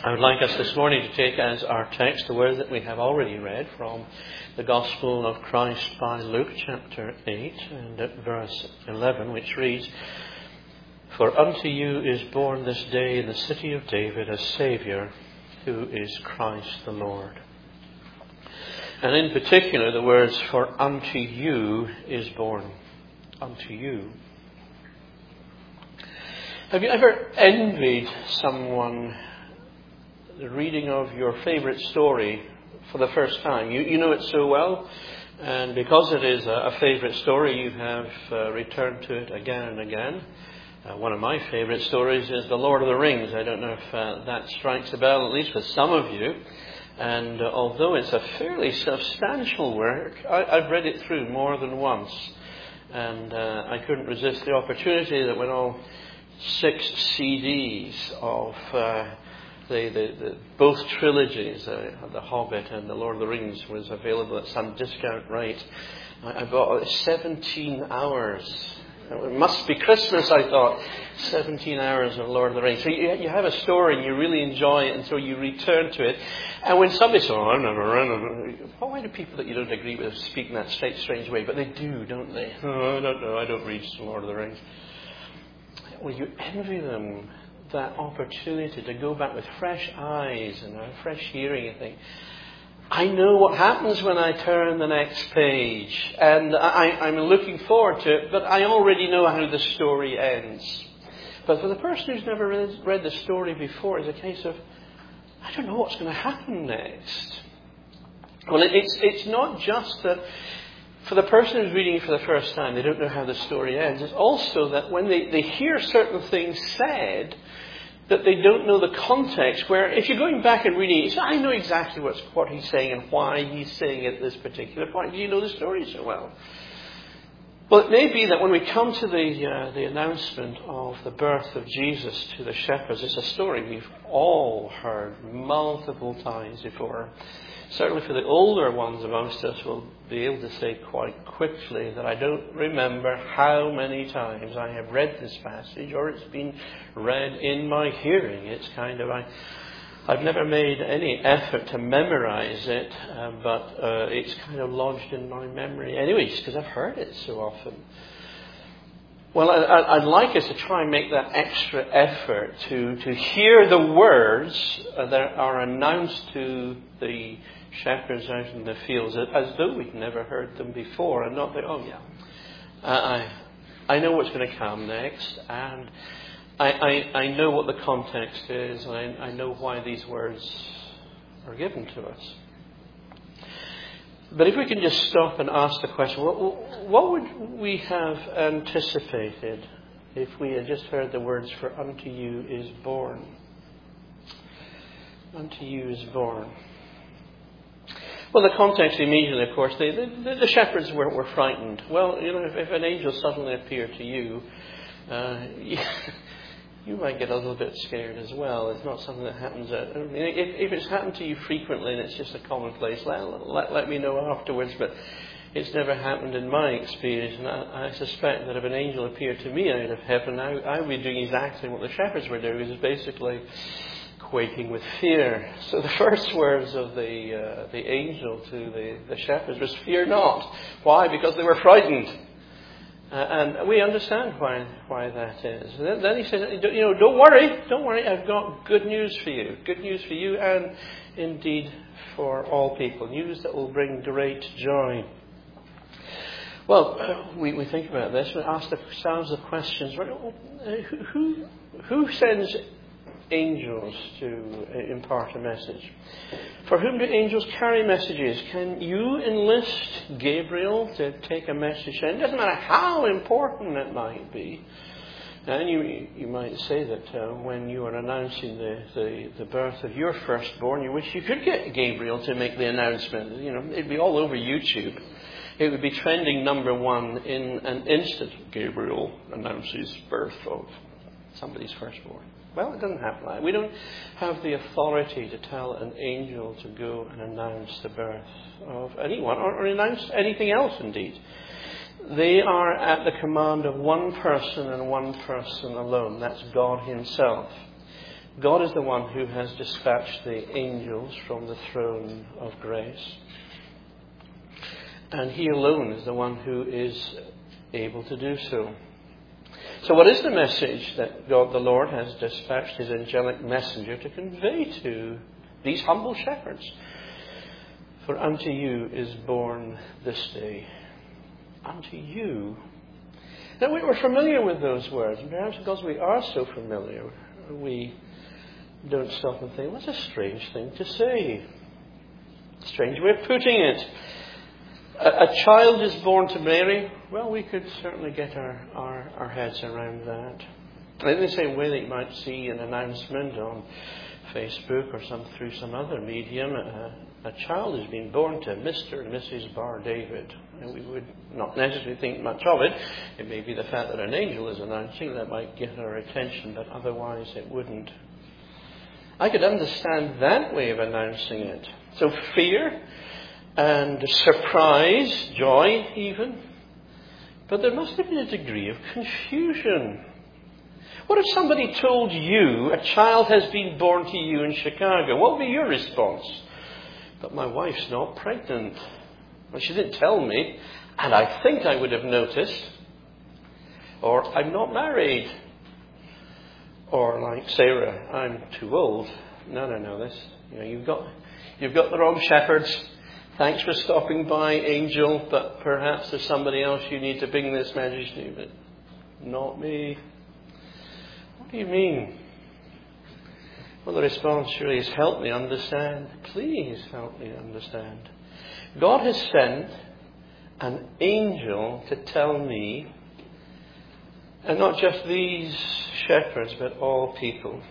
I would like us this morning to take as our text the word that we have already read from the Gospel of Christ by Luke chapter 8 and at verse 11, which reads, "For unto you is born this day in the city of David a Saviour, who is Christ the Lord." And in particular the words, "For unto you is born." Unto you. Have you ever envied someone the reading of your favourite story for the first time? You know it so well, and because it is a favourite story, you have returned to it again and again. One of my favourite stories is The Lord of the Rings. I don't know if that strikes a bell, at least with some of you. And although it's a fairly substantial work, I've read it through more than once. And I couldn't resist the opportunity that when all 6 CDs of the both trilogies, The Hobbit and The Lord of the Rings, was available at some discount rate, I bought 17 hours. It must be Christmas, I thought. 17 hours of Lord of the Rings. So you have a story and you really enjoy it, and so you return to it. And when somebody says, "Oh, I've never read it," why do people that you don't agree with speak in that strange way? But they do, don't they? "Oh, I don't know. I don't read The Lord of the Rings." Well, you envy them that opportunity to go back with fresh eyes and a fresh hearing and think, I know what happens when I turn the next page, and I'm looking forward to it, but I already know how the story ends. But for the person who's never read the story before, it's a case of, I don't know what's going to happen next. Well, it's not just that for the person who's reading it for the first time, they don't know how the story ends. It's also that when they hear certain things said, that they don't know the context, where if you're going back and reading it, I know exactly what he's saying and why he's saying it at this particular point. You know the story so well. Well, it may be that when we come to the announcement of the birth of Jesus to the shepherds, it's a story we've all heard multiple times before. Certainly for the older ones amongst us will be able to say quite quickly that I don't remember how many times I have read this passage or it's been read in my hearing. It's kind of, I've never made any effort to memorize it, but it's kind of lodged in my memory anyways, because I've heard it so often. Well, I'd like us to try and make that extra effort to hear the words that are announced to the shepherds out in the fields as though we'd never heard them before, and not that, oh yeah, I know what's going to come next, and I know what the context is, and I know why these words are given to us. But if we can just stop and ask the question, what would we have anticipated if we had just heard the words, "For unto you is born"? Unto you is born. Well, the context immediately, of course, the shepherds were frightened. Well, you know, if an angel suddenly appeared to you, you might get a little bit scared as well. It's not something that happens. If it's happened to you frequently and it's just a commonplace, let me know afterwards. But it's never happened in my experience, and I suspect that if an angel appeared to me out of heaven, I would be doing exactly what the shepherds were doing, which is basically quaking with fear. So the first words of the angel to the shepherds was, "Fear not." Why? Because they were frightened. And we understand why that is. Then he says, don't worry, I've got good news for you, and indeed for all people. News that will bring great joy. Well, we think about this, we ask ourselves the questions, who sends angels to impart a message? For whom do angels carry messages? Can you enlist Gabriel to take a message? And it doesn't matter how important it might be. And you might say that when you are announcing the birth of your firstborn, you wish you could get Gabriel to make the announcement. You know, it'd be all over YouTube. It would be trending number 1 in an instant. Gabriel announces birth of somebody's firstborn. Well, it doesn't happen like that. We don't have the authority to tell an angel to go and announce the birth of anyone, or announce anything else indeed. They are at the command of one person and one person alone. That's God himself. God is the one who has dispatched the angels from the throne of grace. And He alone is the one who is able to do so. So what is the message that God the Lord has dispatched His angelic messenger to convey to these humble shepherds? For unto you is born this day. Unto you. Now we're familiar with those words, and perhaps because we are so familiar, we don't stop and think, what's a strange thing to say? Strange way of putting it. A child is born to Mary. Well, we could certainly get our heads around that. In the same way that you might see an announcement on Facebook or through some other medium, a child is being born to Mr. and Mrs. Bar David. And we would not necessarily think much of it. It may be the fact that an angel is announcing that might get our attention, but otherwise it wouldn't. I could understand that way of announcing it. So fear and surprise, joy even. But there must have been a degree of confusion. What if somebody told you a child has been born to you in Chicago? What would be your response? But my wife's not pregnant. Well, she didn't tell me, and I think I would have noticed. Or I'm not married. Or like Sarah, I'm too old. No, this. You've got the wrong shepherds. Thanks for stopping by, angel, but perhaps there's somebody else you need to bring this message to, but not me. What do you mean? Well, the response surely is, help me understand. Please help me understand. God has sent an angel to tell me, and not just these shepherds, but all people,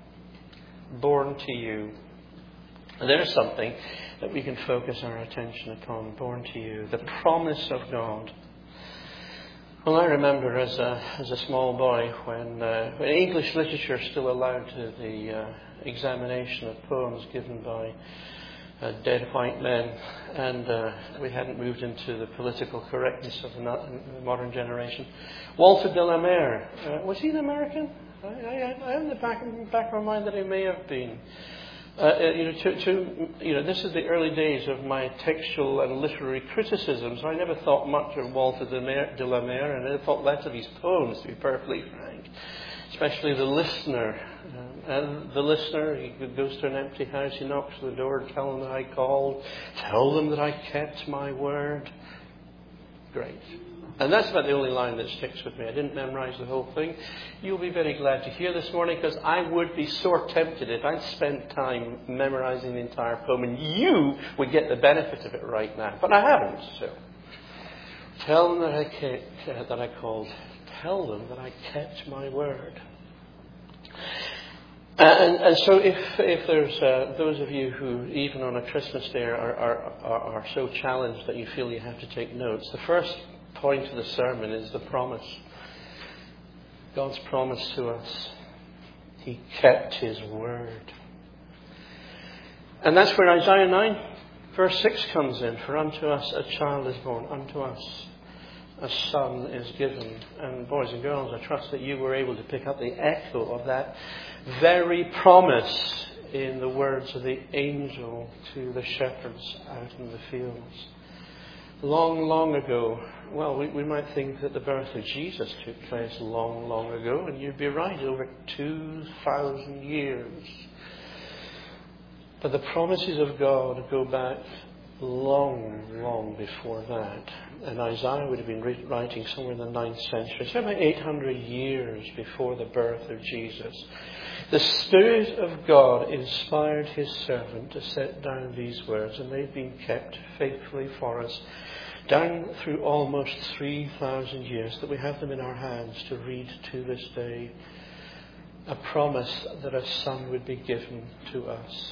born to you. And there's something that we can focus our attention upon. Born to you, the promise of God. Well, I remember as a small boy when English literature still allowed the examination of poems given by dead white men, and we hadn't moved into the political correctness of the modern generation. Walter de la Mare, was he an American? I have in the back of my mind that he may have been. This is the early days of my textual and literary criticism, so I never thought much of Walter de la Mare, and I never thought less of his poems, to be perfectly frank. Especially The Listener. And The Listener, he goes to an empty house, he knocks on the door, tell them that I called, tell them that I kept my word. Great. And that's about the only line that sticks with me. I didn't memorize the whole thing. You'll be very glad to hear this morning, because I would be sore tempted if I'd spent time memorizing the entire poem, and you would get the benefit of it right now. But I haven't, so. Tell them that I called. Tell them that I kept my word. And so if there's those of you who, even on a Christmas day, are so challenged that you feel you have to take notes, the first point of the sermon is the promise. God's promise to us. He kept His word. And that's where Isaiah 9 verse 6 comes in. For unto us a child is born, unto us a son is given. And boys and girls, I trust that you were able to pick up the echo of that very promise in the words of the angel to the shepherds out in the fields. Long, long ago, well, we might think that the birth of Jesus took place long, long ago, and you'd be right, over 2,000 years. But the promises of God go back long, long before that. And Isaiah would have been writing somewhere in the 9th century, so about 800 years before the birth of Jesus. The Spirit of God inspired His servant to set down these words, and they've been kept faithfully for us down through almost 3,000 years, that we have them in our hands to read to this day. A promise that a son would be given to us.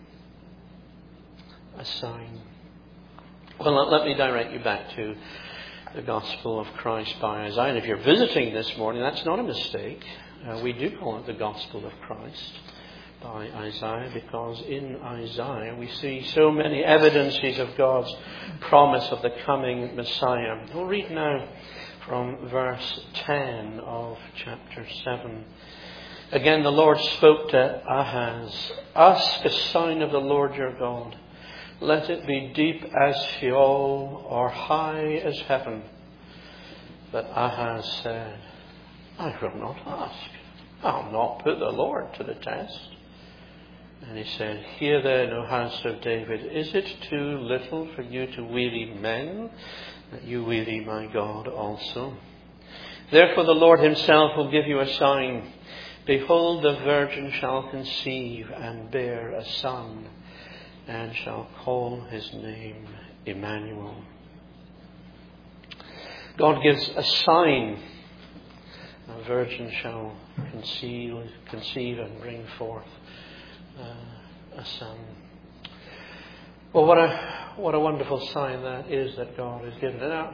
A sign. Well, let me direct you back to the Gospel of Christ by Isaiah. And if you're visiting this morning, that's not a mistake. We do call it the Gospel of Christ by Isaiah, because in Isaiah we see so many evidences of God's promise of the coming Messiah. We'll read now from verse 10 of chapter 7. Again, the Lord spoke to Ahaz, "Ask a sign of the Lord your God. Let it be deep as Sheol or high as heaven." But Ahaz said, "I will not ask. I'll not put the Lord to the test." And he said, "Hear then, O house of David, is it too little for you to weary men, that you weary my God also? Therefore the Lord himself will give you a sign. Behold, the virgin shall conceive and bear a son, and shall call his name Emmanuel." God gives a sign. A virgin shall conceive and bring forth a son. Well, what a wonderful sign that is that God has given. Now,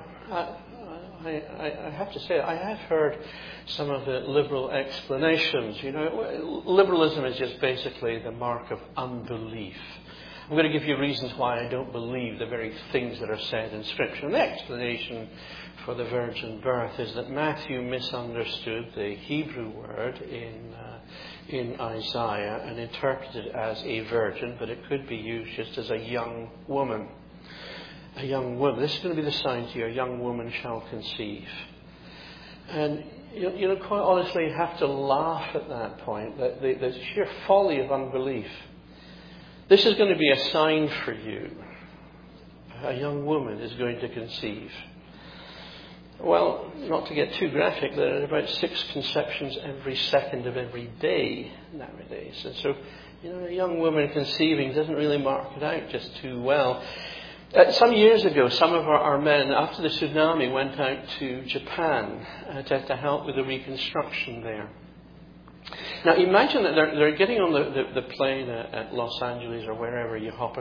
I have to say, I have heard some of the liberal explanations. Liberalism is just basically the mark of unbelief. I'm going to give you reasons why I don't believe the very things that are said in Scripture. And the explanation for the virgin birth is that Matthew misunderstood the Hebrew word in Isaiah and interpreted it as a virgin, but it could be used just as a young woman. A young woman. This is going to be the sign to you: a young woman shall conceive. And quite honestly, you have to laugh at that point, the sheer folly of unbelief. This is going to be a sign for you. A young woman is going to conceive. Well, not to get too graphic, there are about 6 conceptions every second of every day nowadays. And so, a young woman conceiving doesn't really mark it out just too well. Some years ago, some of our men, after the tsunami, went out to Japan to help with the reconstruction there. Now, imagine that they're getting on the plane at Los Angeles or wherever you hop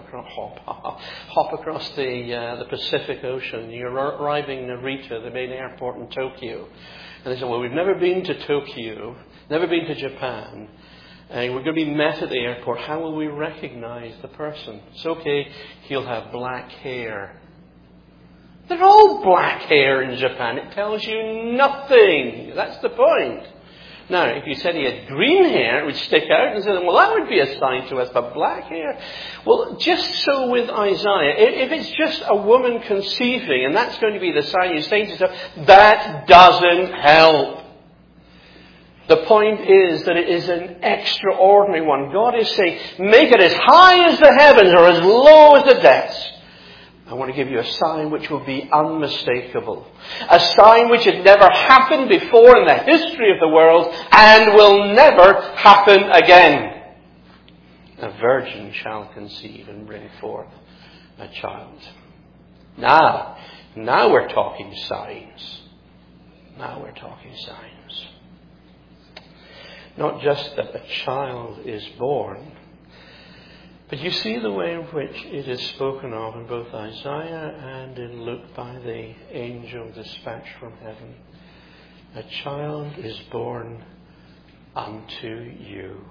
across the Pacific Ocean. You're arriving in Narita, the main airport in Tokyo. And they say, "Well, we've never been to Tokyo, never been to Japan. And we're going to be met at the airport. How will we recognize the person?" It's okay, he'll have black hair. They're all black hair in Japan. It tells you nothing. That's the point. Now, if you said he had green hair, it would stick out and say, "Well, that would be a sign to us, but black hair." Well, just so with Isaiah, if it's just a woman conceiving and that's going to be the sign, you're saying to yourself, that doesn't help. The point is that it is an extraordinary one. God is saying, make it as high as the heavens or as low as the depths. I want to give you a sign which will be unmistakable. A sign which had never happened before in the history of the world and will never happen again. A virgin shall conceive and bring forth a child. Now we're talking signs. Now we're talking signs. Not just that a child is born, but you see the way in which it is spoken of in both Isaiah and in Luke by the angel dispatched from heaven. A child is born unto you.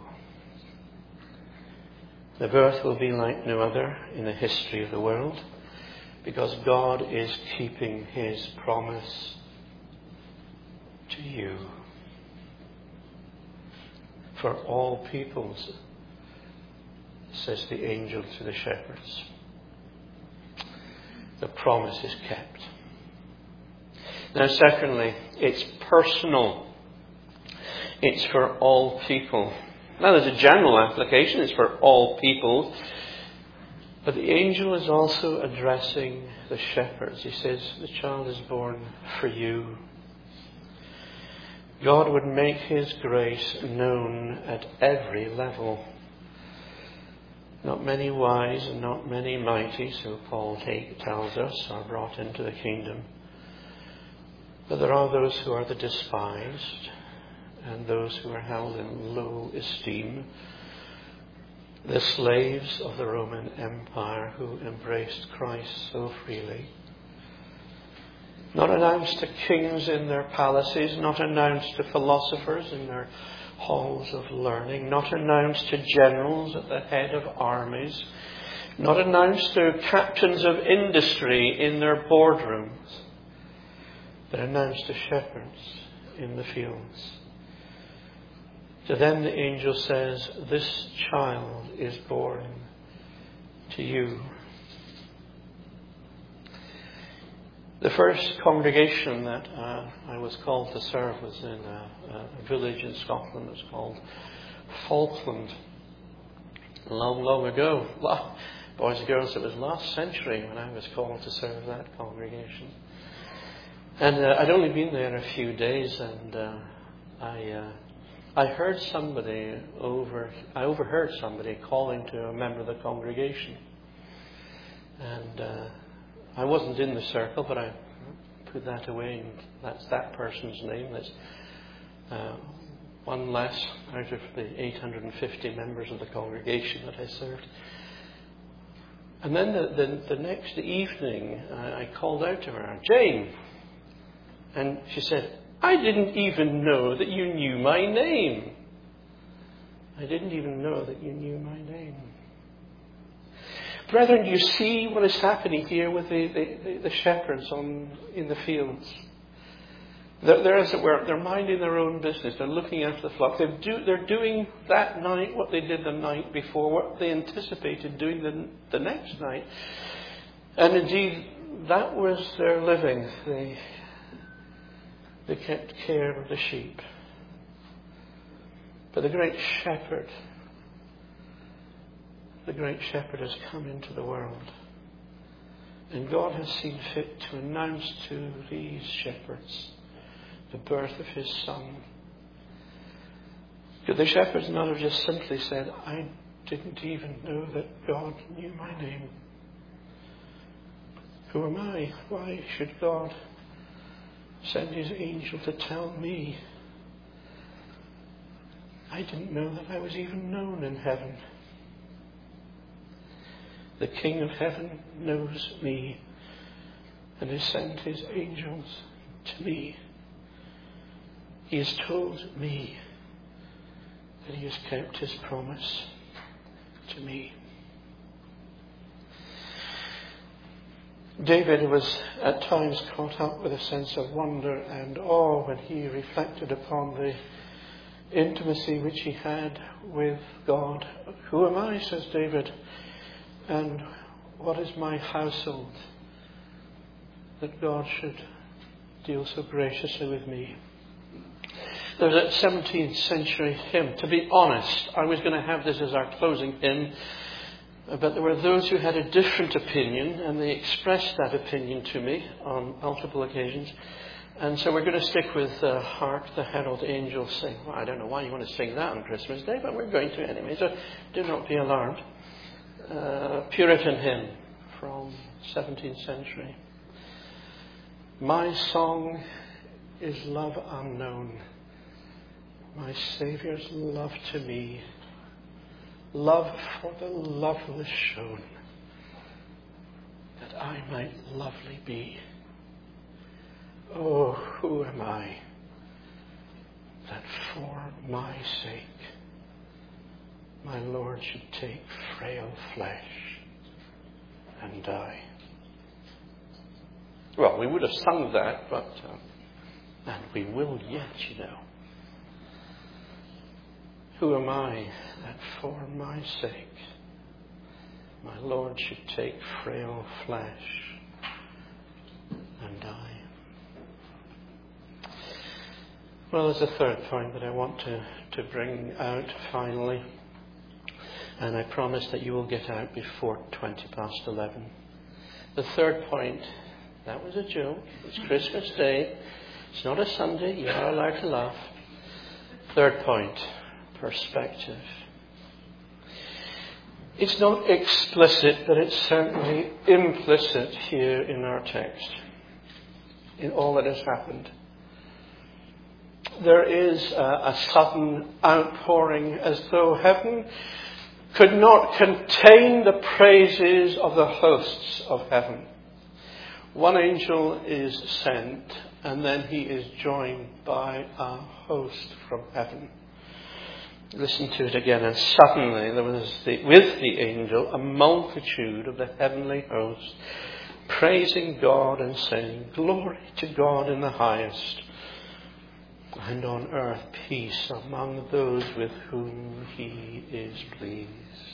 The birth will be like no other in the history of the world, because God is keeping his promise to you. For all peoples, says the angel to the shepherds. The promise is kept. Now, secondly, it's personal. It's for all people. Now, there's a general application. It's for all people. But the angel is also addressing the shepherds. He says, the child is born for you. God would make his grace known at every level. Not many wise and not many mighty, so Paul tells us, are brought into the kingdom. But there are those who are the despised and those who are held in low esteem. The slaves of the Roman Empire who embraced Christ so freely. Not announced to kings in their palaces, not announced to philosophers in their halls of learning, not announced to generals at the head of armies, not announced to captains of industry in their boardrooms, but announced to shepherds in the fields. To them the angel says, "This child is born to you." The first congregation that I was called to serve was in a village in Scotland. It was called Falkland. Long, long ago. Well, boys and girls, it was last century when I was called to serve that congregation. And I'd only been there a few days, and I heard somebody I overheard somebody calling to a member of the congregation. And I wasn't in the circle, but I put that away, and that's that person's name. That's one less out of the 850 members of the congregation that I served. And then the next evening, I called out to her, "Jane," and she said, "I didn't even know that you knew my name. I didn't even know that you knew my name." Brethren, you see what is happening here with the shepherds in the fields. They're, as it were, they're minding their own business. They're looking after the flock. They're doing that night what they did the night before, what they anticipated doing the next night. And indeed, that was their living. They kept care of the sheep. But the great shepherd has come into the world. And God has seen fit to announce to these shepherds the birth of his Son. Could the shepherds not have just simply said, "I didn't even know that God knew my name. Who am I? Why should God send his angel to tell me? I didn't know that I was even known in heaven. The King of heaven knows me and has sent his angels to me. He has told me that he has kept his promise to me." David was at times caught up with a sense of wonder and awe when he reflected upon the intimacy which he had with God. "Who am I," says David, "and what is my household that God should deal so graciously with me?" There's a 17th century hymn. To be honest, I was going to have this as our closing hymn, but there were those who had a different opinion, and they expressed that opinion to me on multiple occasions. And so we're going to stick with "Hark the Herald Angels Sing." Well, I don't know why you want to sing that on Christmas Day, but we're going to anyway, so do not be alarmed. Puritan hymn from 17th century. "My song is love unknown, my Saviour's love to me, love for the loveless shown, that I might lovely be. Oh, who am I, that for my sake my Lord should take frail flesh and die." Well, we would have sung that, but and we will yet, you know. Who am I that for my sake my Lord should take frail flesh and die? Well, there's a third point that I want to bring out finally. And I promise that you will get out before 11:20. The third point, that was a joke. It's Christmas Day. It's not a Sunday. You are allowed to laugh. Third point, perspective. It's not explicit, but it's certainly implicit here in our text, in all that has happened. There is a sudden outpouring as though heaven could not contain the praises of the hosts of heaven. One angel is sent, and then he is joined by a host from heaven. Listen to it again. "And suddenly there was with the angel a multitude of the heavenly host, praising God and saying, 'Glory to God in the highest, and on earth peace among those with whom he is pleased.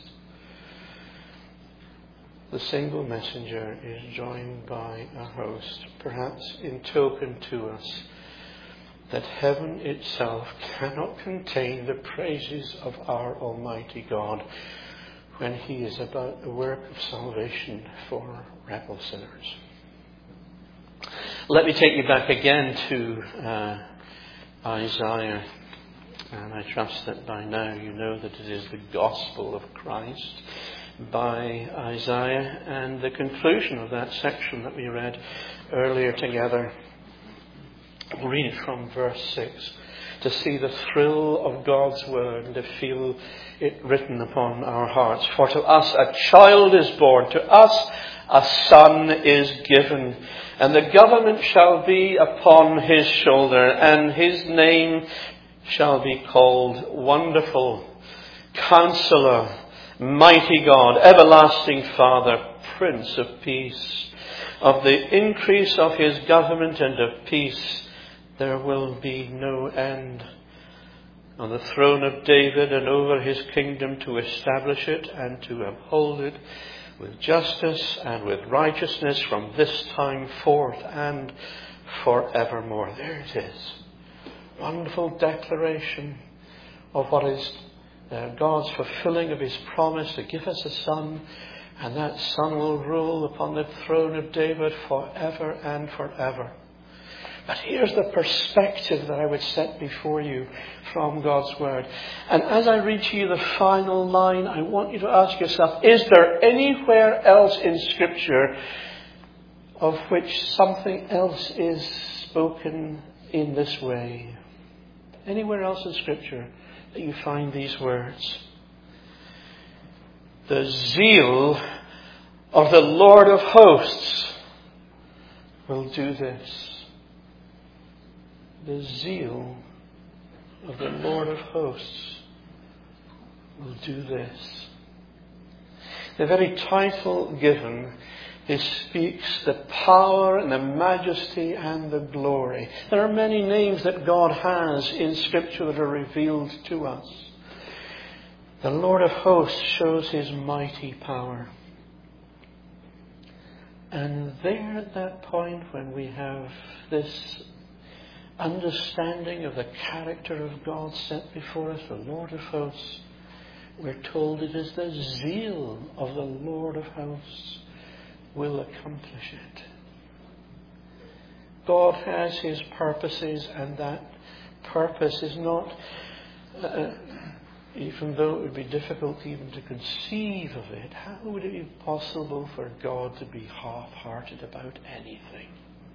The single messenger is joined by a host, perhaps in token to us that heaven itself cannot contain the praises of our Almighty God when he is about the work of salvation for rebel sinners. Let me take you back again to Isaiah, and I trust that by now you know that it is the gospel of Christ by Isaiah, and the conclusion of that section that we read earlier together. We'll read it from verse 6 to see the thrill of God's word and to feel it written upon our hearts. For to us a child is born, to us a son is given, and the government shall be upon his shoulder, and his name shall be called Wonderful, Counselor, Mighty God, Everlasting Father, Prince of Peace. Of the increase of his government and of peace there will be no end. On the throne of David and over his kingdom, to establish it and to uphold it with justice and with righteousness from this time forth and forevermore. There it is. Wonderful declaration of what is God's fulfilling of his promise to give us a son, and that son will rule upon the throne of David forever and forever. But here's the perspective that I would set before you from God's word. And as I read to you the final line, I want you to ask yourself, is there anywhere else in Scripture of which something else is spoken in this way? Anywhere else in Scripture that you find these words? The zeal of the Lord of hosts will do this. The zeal of the Lord of hosts will do this. The very title given, it speaks the power and the majesty and the glory. There are many names that God has in Scripture that are revealed to us. The Lord of hosts shows his mighty power. And there at that point when we have this understanding of the character of God set before us, the Lord of hosts, we're told it is the zeal of the Lord of hosts will accomplish it. God has his purposes, and that purpose is not, even though it would be difficult even to conceive of it, how would it be possible for God to be half-hearted about anything?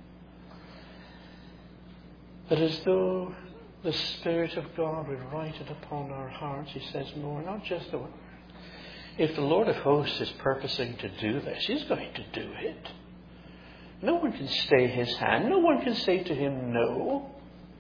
But as though the Spirit of God would write it upon our hearts, he says more, not just the word. If the Lord of hosts is purposing to do this, he's going to do it. No one can stay his hand. No one can say to him no.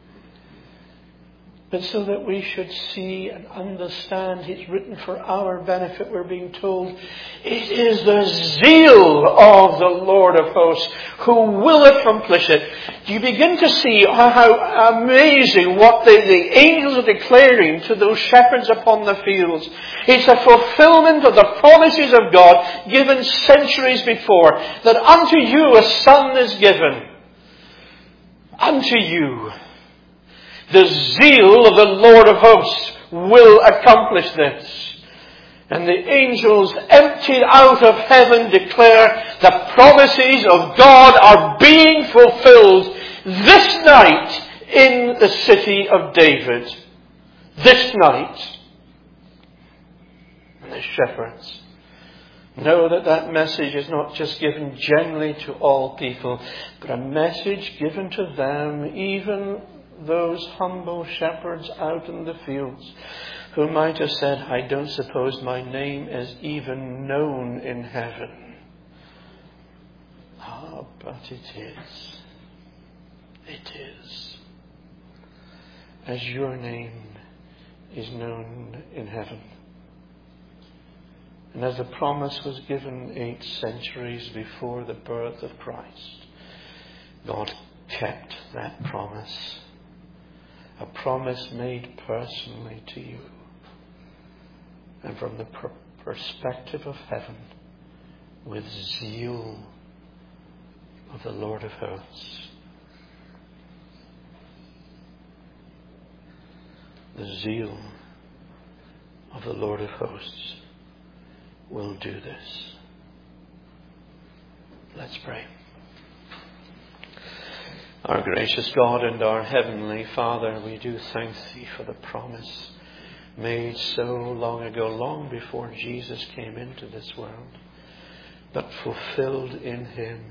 But so that we should see and understand it's written for our benefit, we're being told it is the zeal of the Lord of hosts who will accomplish it. Do you begin to see how amazing what the angels are declaring to those shepherds upon the fields? It's a fulfillment of the promises of God given centuries before, that unto you a son is given. Unto you. The zeal of the Lord of hosts will accomplish this. And the angels emptied out of heaven declare the promises of God are being fulfilled this night in the city of David. This night. And the shepherds know that that message is not just given generally to all people, but a message given to them, even those humble shepherds out in the fields who might have said, I don't suppose my name is even known in heaven. Ah, but it is. It is. As your name is known in heaven. And as the promise was given 8 centuries before the birth of Christ, God kept that promise. a promise made personally to you, and from the perspective of heaven, with zeal of the Lord of hosts. The zeal of the Lord of hosts will do this. Let's pray. Our gracious God and our Heavenly Father, we do thank Thee for the promise made so long ago, long before Jesus came into this world, but fulfilled in Him.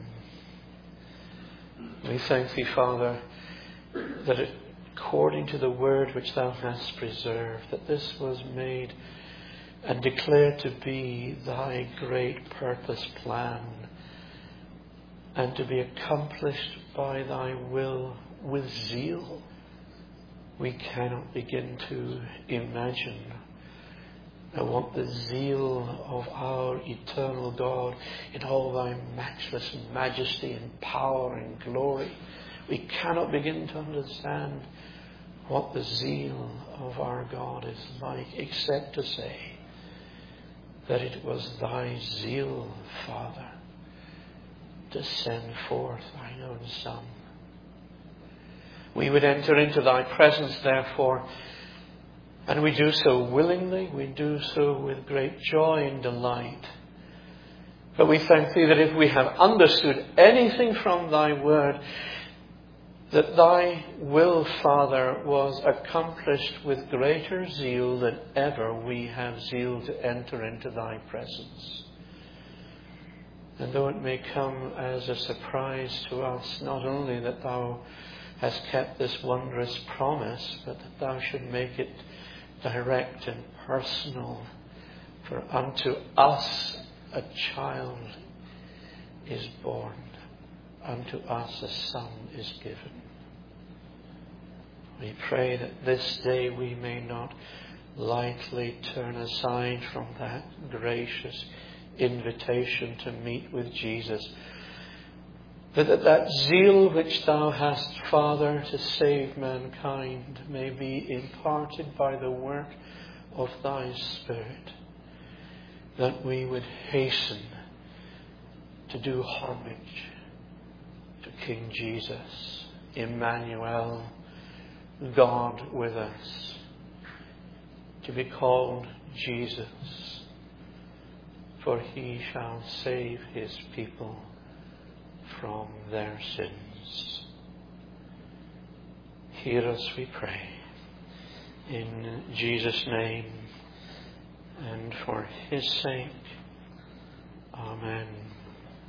We thank Thee, Father, that according to the word which Thou hast preserved, that this was made and declared to be Thy great purpose plan, and to be accomplished by Thy will with zeal. We cannot begin to imagine what the zeal of our eternal God in all Thy matchless majesty and power and glory. We cannot begin to understand what the zeal of our God is like, except to say that it was Thy zeal, Father, to send forth Thine own Son. We would enter into Thy presence, therefore, and we do so willingly, we do so with great joy and delight. But we thank Thee that if we have understood anything from Thy word, that Thy will, Father, was accomplished with greater zeal than ever we have zeal to enter into Thy presence. And though it may come as a surprise to us, not only that Thou hast kept this wondrous promise, but that Thou should make it direct and personal. For unto us a child is born, unto us a son is given. We pray that this day we may not lightly turn aside from that gracious invitation to meet with Jesus, but that zeal which Thou hast, Father, to save mankind may be imparted by the work of Thy Spirit, that we would hasten to do homage to King Jesus, Emmanuel, God with us, to be called Jesus, for He shall save His people from their sins. Hear us, we pray, in Jesus' name, and for His sake.